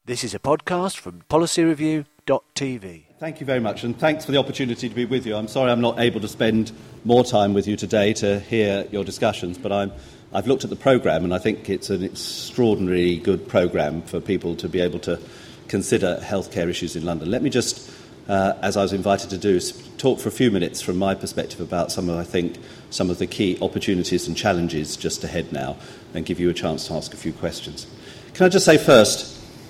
This is a podcast from policyreview.tv. Thank you very much, and thanks for the opportunity to be with you. I'm sorry I'm not able to spend more time with you today to hear your discussions, but I've looked at the programme, and I think it's an extraordinarily good programme for people to be able to consider healthcare issues in London. Let me just, as I was invited to do, talk for a few minutes from my perspective about some of the key opportunities and challenges just ahead now, and give you a chance to ask a few questions. Can I just say first,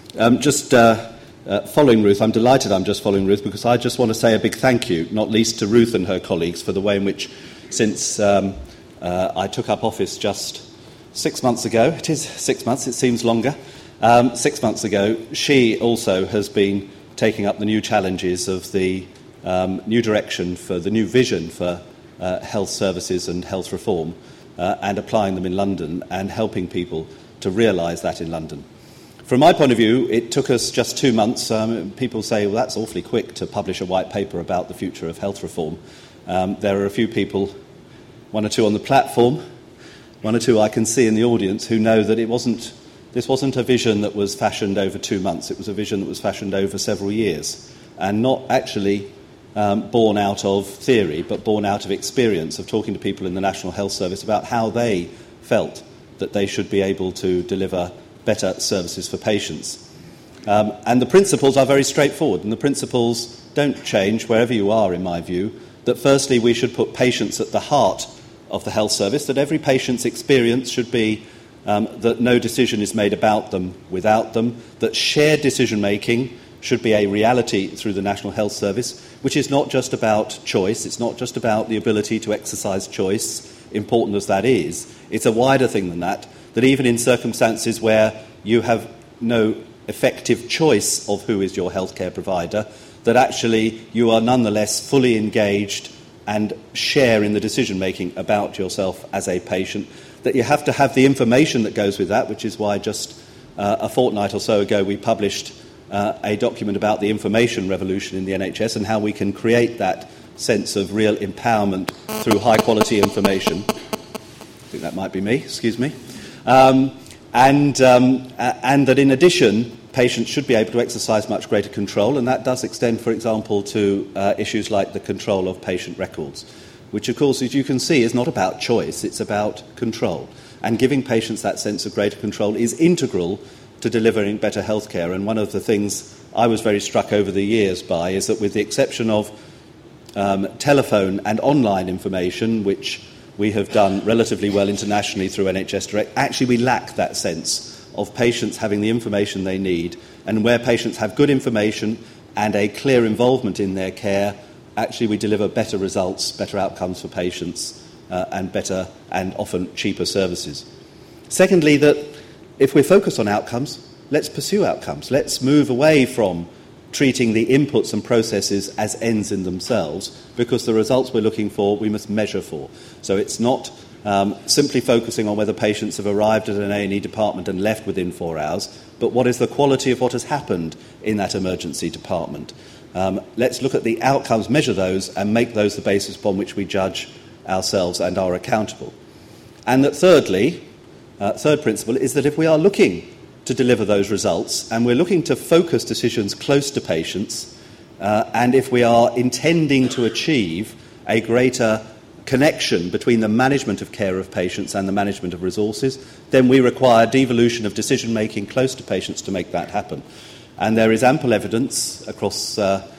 following Ruth, I'm delighted I'm just following Ruth because I just want to say a big thank you, not least to Ruth and her colleagues, for the way in which, since I took up office just 6 months ago, it is 6 months, it seems longer, 6 months ago, she also has been taking up the new challenges of the new direction for the new vision for health services and health reform and applying them in London and helping people to realise that in London. From my point of view, it took us just 2 months. People say, well, that's awfully quick to publish a white paper about the future of health reform. There are a few people, one or two on the platform, one or two I can see in the audience, who know that this wasn't a vision that was fashioned over 2 months. It was a vision that was fashioned over several years, and not actually born out of theory, but born out of experience of talking to people in the National Health Service about how they felt that they should be able to deliver better services for patients. And the principles are very straightforward, and the principles don't change wherever you are, in my view, that firstly we should put patients at the heart of the health service, that every patient's experience should be that no decision is made about them without them, that shared decision-making should be a reality through the National Health Service, which is not just about choice, it's not just about the ability to exercise choice, important as that is. It's a wider thing than that, that even in circumstances where you have no effective choice of who is your healthcare provider, that actually you are nonetheless fully engaged and share in the decision-making about yourself as a patient, that you have to have the information that goes with that, which is why just a fortnight or so ago we published a document about the information revolution in the NHS and how we can create that sense of real empowerment through high-quality information. I think that might be me, excuse me. And that in addition, patients should be able to exercise much greater control, and that does extend, for example, to issues like the control of patient records, which, of course, as you can see, is not about choice, it's about control. And giving patients that sense of greater control is integral to delivering better healthcare. And one of the things I was very struck over the years by is that with the exception of telephone and online information, which we have done relatively well internationally through NHS Direct, actually we lack that sense of patients having the information they need. And where patients have good information and a clear involvement in their care, actually we deliver better results, better outcomes for patients, and better and often cheaper services. Secondly, that if we're focused on outcomes, let's pursue outcomes. Let's move away from treating the inputs and processes as ends in themselves, because the results we're looking for we must measure for. So it's not simply focusing on whether patients have arrived at an A&E department and left within 4 hours, but what is the quality of what has happened in that emergency department. Let's look at the outcomes, measure those, and make those the basis upon which we judge ourselves and are accountable. And that thirdly, third principle, is that if we are looking to deliver those results, and we're looking to focus decisions close to patients, and if we are intending to achieve a greater connection between the management of care of patients and the management of resources, then we require devolution of decision-making close to patients to make that happen. And there is ample evidence across,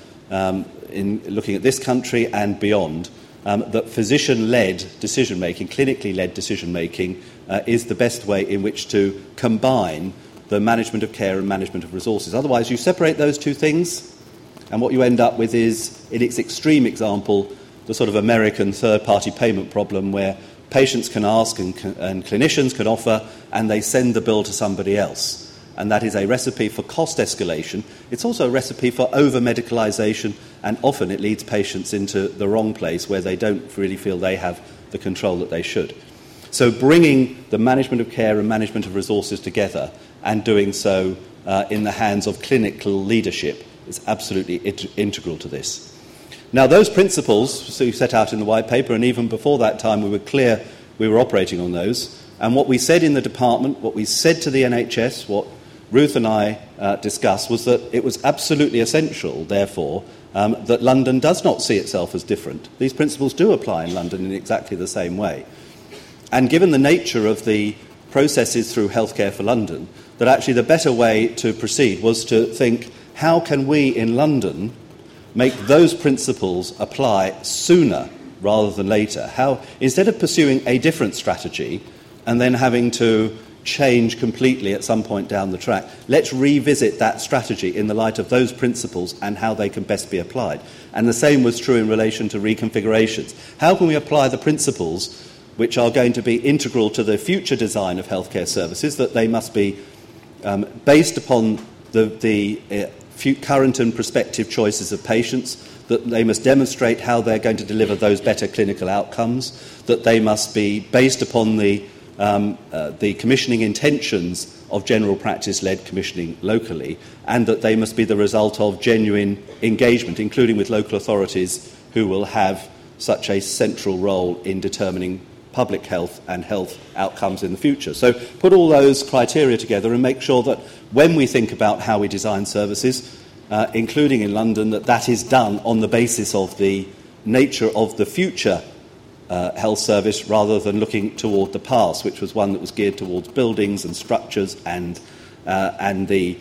in looking at this country and beyond, that physician-led decision-making, clinically-led decision-making, is the best way in which to combine the management of care and management of resources. Otherwise, you separate those two things, and what you end up with is, in its extreme example, the sort of American third-party payment problem where patients can ask and clinicians can offer, and they send the bill to somebody else. And that is a recipe for cost escalation. It's also a recipe for over-medicalisation, and often it leads patients into the wrong place where they don't really feel they have the control that they should. So bringing the management of care and management of resources together and doing so in the hands of clinical leadership is absolutely integral to this. Now, those principles we set out in the white paper, and even before that time we were clear we were operating on those. And what we said in the department, what we said to the NHS, what Ruth and I discuss was that it was absolutely essential, therefore, that London does not see itself as different. These principles do apply in London in exactly the same way. And given the nature of the processes through Healthcare for London, that actually the better way to proceed was to think, how can we in London make those principles apply sooner rather than later? How, instead of pursuing a different strategy and then having to change completely at some point down the track, let's revisit that strategy in the light of those principles and how they can best be applied. And the same was true in relation to reconfigurations. How can we apply the principles which are going to be integral to the future design of healthcare services, that they must be based upon the current and prospective choices of patients, that they must demonstrate how they're going to deliver those better clinical outcomes, that they must be based upon the commissioning intentions of general practice-led commissioning locally, and that they must be the result of genuine engagement, including with local authorities who will have such a central role in determining public health and health outcomes in the future. So put all those criteria together and make sure that when we think about how we design services, including in London, that is done on the basis of the nature of the future health service rather than looking toward the past, which was one that was geared towards buildings and structures and the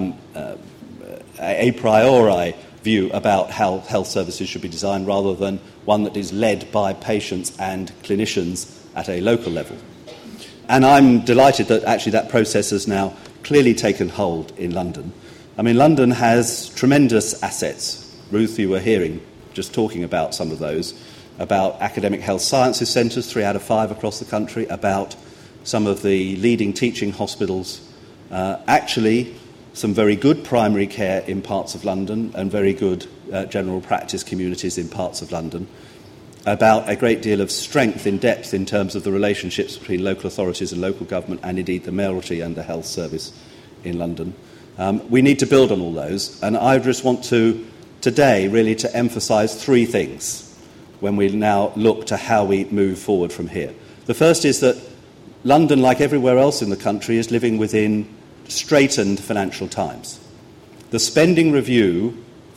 a priori view about how health services should be designed, rather than one that is led by patients and clinicians at a local level. And I'm delighted that actually that process has now clearly taken hold in London. I mean, London has tremendous assets. Ruth, you were hearing, just talking about some of those, about academic health sciences centres, 3 out of 5 across the country, about some of the leading teaching hospitals, actually some very good primary care in parts of London and very good general practice communities in parts of London, about a great deal of strength in depth in terms of the relationships between local authorities and local government, and indeed the mayoralty and the health service in London. We need to build on all those, and I just want to today really to emphasise 3 things when we now look to how we move forward from here. The first is that London, like everywhere else in the country, is living within straitened financial times. The spending review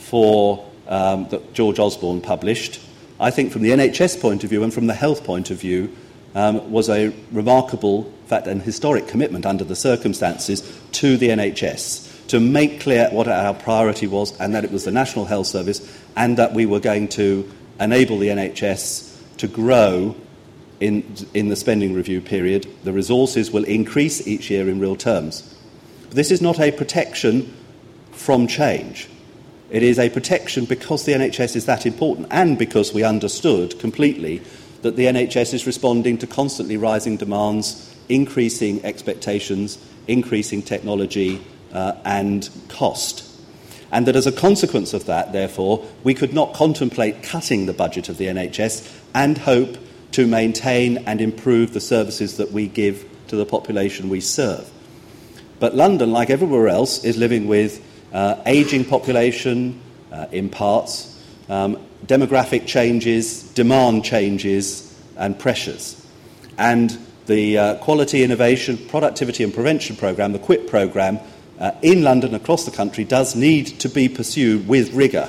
that George Osborne published, I think from the NHS point of view and from the health point of view, was a remarkable, in fact, an historic commitment under the circumstances to the NHS to make clear what our priority was, and that it was the National Health Service, and that we were going to enable the NHS to grow in the spending review period. The resources will increase each year in real terms. This is not a protection from change. It is a protection because the NHS is that important, and because we understood completely that the NHS is responding to constantly rising demands, increasing expectations, increasing technology and cost. And that as a consequence of that, therefore, we could not contemplate cutting the budget of the NHS and hope to maintain and improve the services that we give to the population we serve. But London, like everywhere else, is living with ageing population in parts, demographic changes, demand changes and pressures. And the Quality, Innovation, Productivity and Prevention programme, the QUIP programme, in London, across the country, does need to be pursued with rigour.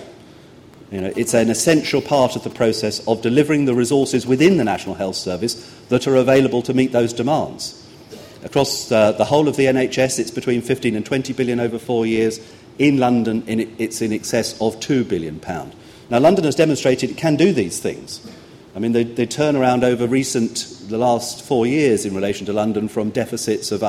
It's an essential part of the process of delivering the resources within the National Health Service that are available to meet those demands. Across the whole of the NHS, it's between 15 and 20 billion over 4 years. In London, it's in excess of £2 billion. Now, London has demonstrated it can do these things. I mean, the turnaround over the last 4 years in relation to London, from deficits of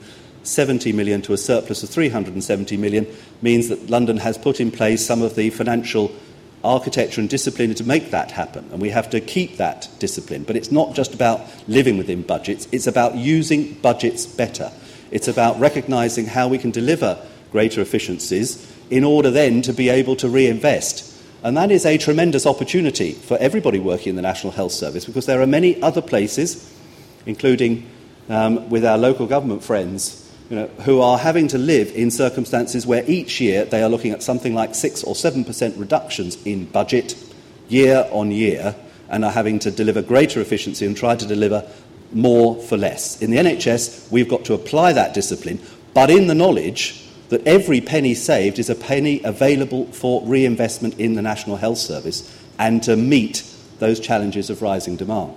170 million to a surplus of 370 million, means that London has put in place some of the financial architecture and discipline to make that happen, and we have to keep that discipline. But it's not just about living within budgets, it's about using budgets better. It's about recognising how we can deliver greater efficiencies in order then to be able to reinvest. And that is a tremendous opportunity for everybody working in the National Health Service, because there are many other places, including with our local government friends, who are having to live in circumstances where each year they are looking at something like 6 or 7% reductions in budget year on year, and are having to deliver greater efficiency and try to deliver more for less. In the NHS, we've got to apply that discipline, but in the knowledge that every penny saved is a penny available for reinvestment in the National Health Service and to meet those challenges of rising demand.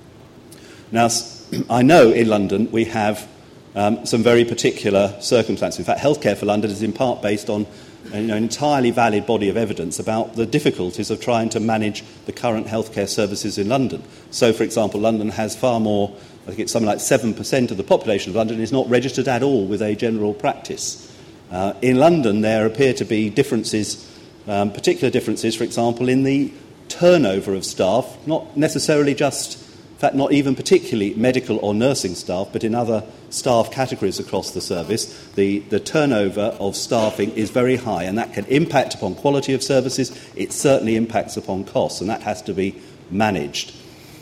Now, I know in London we have some very particular circumstances. In fact, Healthcare for London is in part based on an entirely valid body of evidence about the difficulties of trying to manage the current healthcare services in London. So, for example, London has far more, I think it's something like 7% of the population of London is not registered at all with a general practice. In London, there appear to be differences, particular differences, for example, in the turnover of staff, not necessarily just, in fact, not even particularly medical or nursing staff, but in other staff categories across the service. The turnover of staffing is very high, and that can impact upon quality of services. It certainly impacts upon costs, and that has to be managed.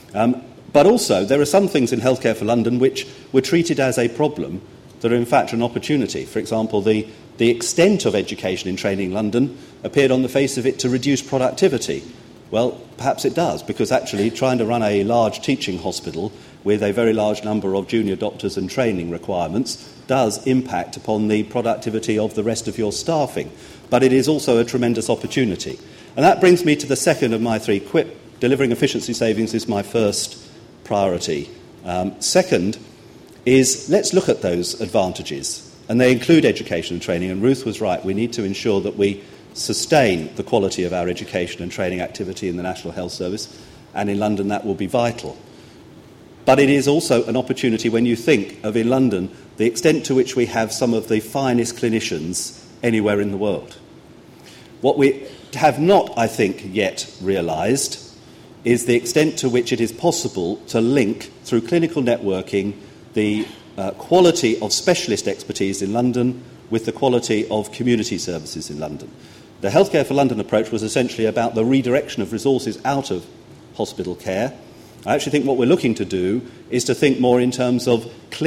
But also, there are some things in Healthcare for London which were treated as a problem that are in fact an opportunity. For example, the extent of education and training in London appeared on the face of it to reduce productivity. Well, perhaps it does, because actually trying to run a large teaching hospital with a very large number of junior doctors and training requirements does impact upon the productivity of the rest of your staffing. But it is also a tremendous opportunity. And that brings me to the second of my three. Delivering efficiency savings is my first priority. Second is, let's look at those advantages. And they include education and training. And Ruth was right. We need to ensure that we sustain the quality of our education and training activity in the National Health Service. And in London, that will be vital. But it is also an opportunity when you think of, in London, the extent to which we have some of the finest clinicians anywhere in the world. What we have not, I think, yet realised is the extent to which it is possible to link, through clinical networking, the quality of specialist expertise in London with the quality of community services in London. The Healthcare for London approach was essentially about the redirection of resources out of hospital care. I actually think what we're looking to do is to think more in terms of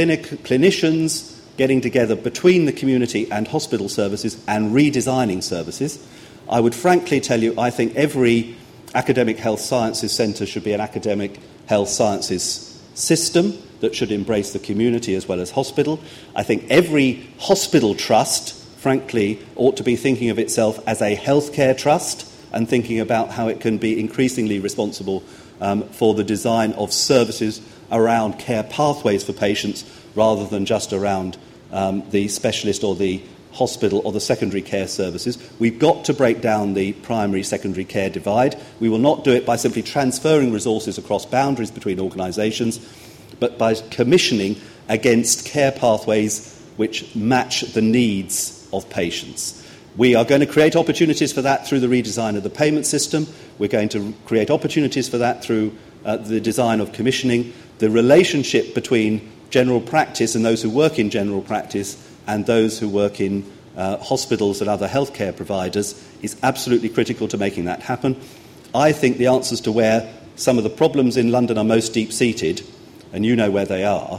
clinicians getting together between the community and hospital services and redesigning services. I would frankly tell you, I think every academic health sciences centre should be an academic health sciences system that should embrace the community as well as hospital. I think every hospital trust, frankly, ought to be thinking of itself as a healthcare trust and thinking about how it can be increasingly responsible for the design of services around care pathways for patients rather than just around the specialist or the hospital or the secondary care services. We've got to break down the primary-secondary care divide. We will not do it by simply transferring resources across boundaries between organisations, but by commissioning against care pathways which match the needs of patients. We are going to create opportunities for that through the redesign of the payment system. We're going to create opportunities for that through the design of commissioning. The relationship between general practice and those who work in general practice and those who work in hospitals and other healthcare providers is absolutely critical to making that happen. I think the answers to where some of the problems in London are most deep-seated, and you know where they are,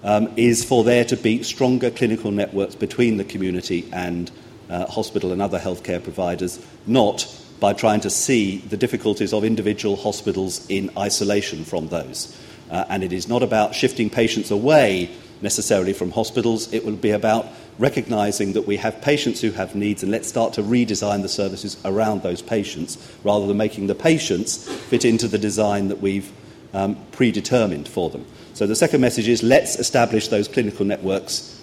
is for there to be stronger clinical networks between the community and hospital and other healthcare providers, not by trying to see the difficulties of individual hospitals in isolation from those. And it is not about shifting patients away necessarily from hospitals. It will be about recognising that we have patients who have needs, and let's start to redesign the services around those patients rather than making the patients fit into the design that we've predetermined for them. So the second message is, let's establish those clinical networks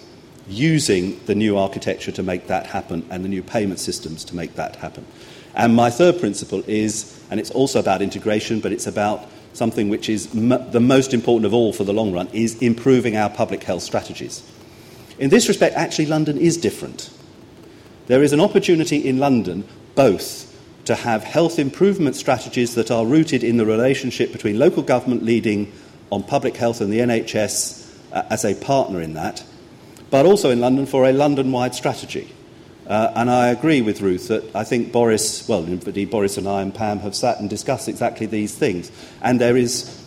using the new architecture to make that happen and the new payment systems to make that happen. And my third principle is, and it's also about integration, but it's about something which is the most important of all for the long run, is improving our public health strategies. In this respect, actually, London is different. There is an opportunity in London both to have health improvement strategies that are rooted in the relationship between local government leading on public health and the NHS as a partner in that, but also in London for a London-wide strategy. And I agree with Ruth that I think Boris and I and Pam have sat and discussed exactly these things. And there is,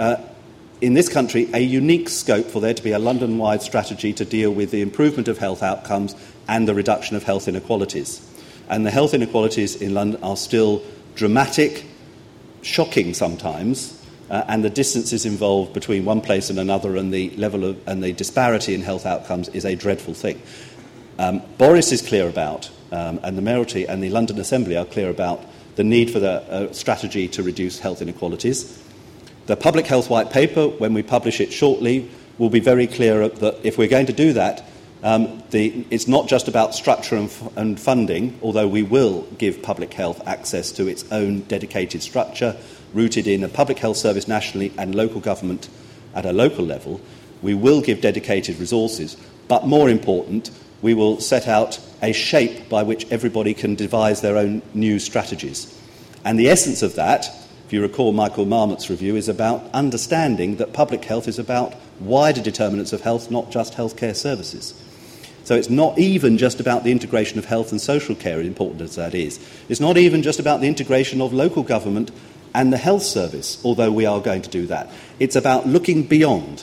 in this country, a unique scope for there to be a London-wide strategy to deal with the improvement of health outcomes and the reduction of health inequalities. And the health inequalities in London are still dramatic, shocking sometimes, and the distances involved between one place and another and the level of and the disparity in health outcomes is a dreadful thing. Boris is clear about, and the Mayoralty and the London Assembly are clear about the need for the strategy to reduce health inequalities. The Public Health White Paper, when we publish it shortly, will be very clear that if we're going to do that, it's not just about structure and funding, although we will give public health access to its own dedicated structure, rooted in a public health service nationally and local government at a local level. We will give dedicated resources, but more important, we will set out a shape by which everybody can devise their own new strategies. And the essence of that, if you recall Michael Marmot's review, is about understanding that public health is about wider determinants of health, not just healthcare services. So it's not even just about the integration of health and social care, important as that is. It's not even just about the integration of local government and the health service, although we are going to do that. It's about looking beyond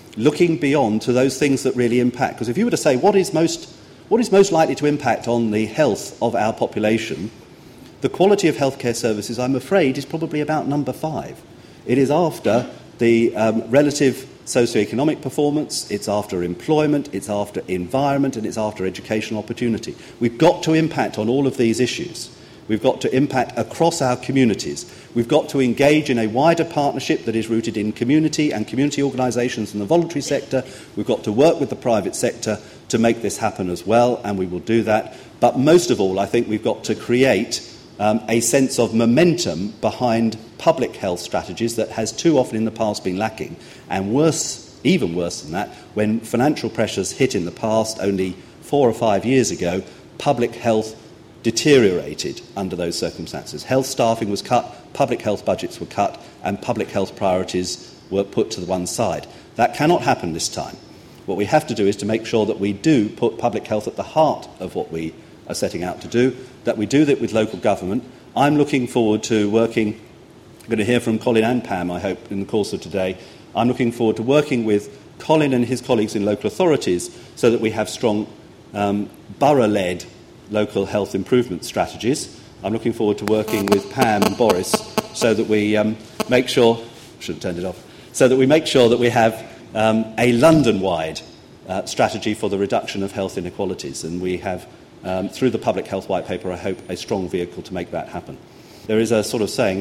to those things that really impact. Because if you were to say what is most likely to impact on the health of our population, the quality of healthcare services, I'm afraid, is probably about number 5. It is after the relative socioeconomic performance, it's after employment, it's after environment, and it's after educational opportunity. We've got to impact on all of these issues. We've got to impact across our communities. We've got to engage in a wider partnership that is rooted in community and community organisations and the voluntary sector. We've got to work with the private sector to make this happen as well, and we will do that. But most of all, I think we've got to create a sense of momentum behind public health strategies that has too often in the past been lacking. And worse, even worse than that, when financial pressures hit in the past, only 4 or 5 years ago, public health deteriorated under those circumstances. Health staffing was cut, public health budgets were cut, and public health priorities were put to the one side. That cannot happen this time. What we have to do is to make sure that we do put public health at the heart of what we are setting out to do, that we do that with local government. I'm looking forward to working, I'm going to hear from Colin and Pam, I hope, in the course of today. I'm looking forward to working with Colin and his colleagues in local authorities so that we have strong borough-led local health improvement strategies. I'm looking forward to working with Pam and Boris so that we make sure, shouldn't have turned it off, so that we make sure that we have a London-wide strategy for the reduction of health inequalities, and we have through the Public Health White Paper, I hope, a strong vehicle to make that happen. There is a sort of saying,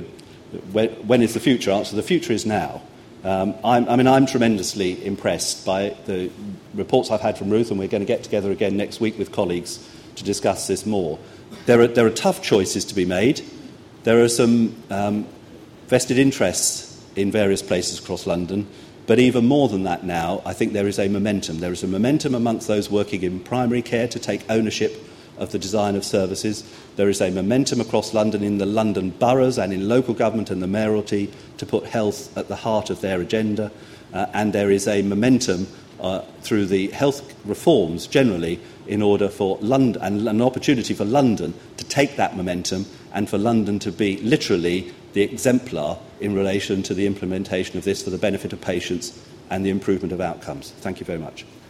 when is the future? Answer, the future is now. I'm tremendously impressed by the reports I've had from Ruth, and we're going to get together again next week with colleagues to discuss this more. There are tough choices to be made. There are some vested interests in various places across London. But even more than that now, I think there is a momentum. There is a momentum amongst those working in primary care to take ownership of the design of services. There is a momentum across London in the London boroughs and in local government and the mayoralty to put health at the heart of their agenda. And there is a momentum through the health reforms generally in order for London, and an opportunity for London to take that momentum and for London to be literally the exemplar in relation to the implementation of this for the benefit of patients and the improvement of outcomes. Thank you very much.